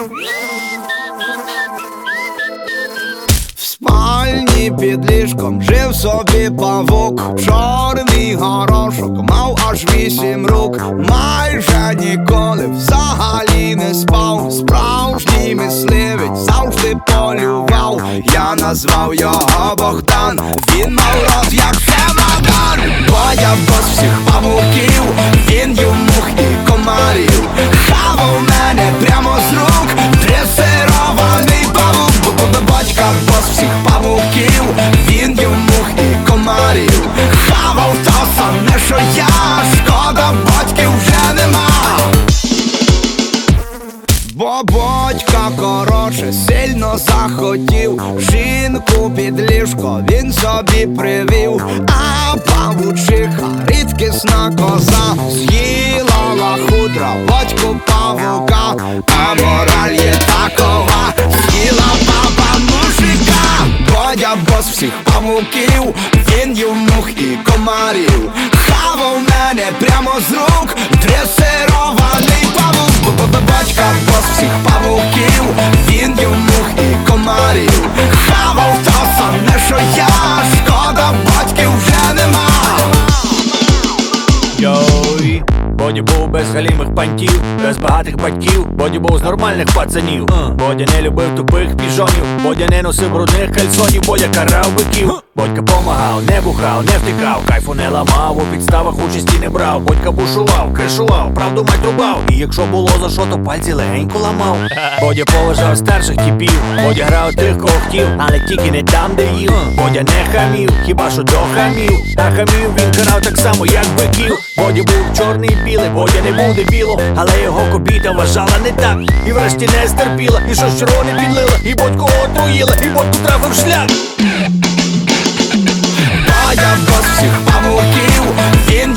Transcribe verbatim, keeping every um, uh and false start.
В спальні під ліжком жив собі павук. Чорний горошок мав аж вісім рук. Майже ніколи взагалі не спав. Справжній мисливець завжди полював. Я назвав його Богдан. Він мав рот як чемодан. Бояв бос всіх павуків. Він їв мух і комарів. Хавав мене прямо з рук. Дресирований павук. Батька бос всіх павуків. Він їв мух і комарів. Хавав то саме, що я. Шкода, батьків вже нема. Бо батька, коротше, сильно захотів. Жінку під ліжко він собі привів. А павучиха, рідкісна коза, з'їла лахудра, батьку павука. А мораль є такова: з'їла баба мужика. Бодя бос всіх павуків. Він їв мух і комарів. Хавав мене прямо з рук. Дресирований павук. Батька бос всіх павуків. Він їв мух і комарів. Хавав то саме, що я. Шкода, батьків вже нема. Йой, Бодя був без галімих пантів, без багатих батьків. Бодя був з нормальних пацанів. Бодя не любив тупих піжонів. Бодя не носив брудних кальсонів. Бодя карав биків. Бодька помагав, не бухав, не втикав, кайфу не ламав, у підставах участі не брав. Бодька бушував, кришував, правду мать рубав. І якщо було за що, то пальці легенько ламав. Бодя поважав старших типів. Бодя грав тих, кого хотів, але тільки не там, де їв. Бодя не хамів, хіба що до хамів. Та хамів він карав так само, як биків. Бодя був чорний і білий, Бодя не був дебілом, але його кобіта вважала не так. І врешті не стерпіла, і щось червоне підлила, і Бодьку отруїла, і Бодьку трафив шлях. Бодя бос всіх павуків. Він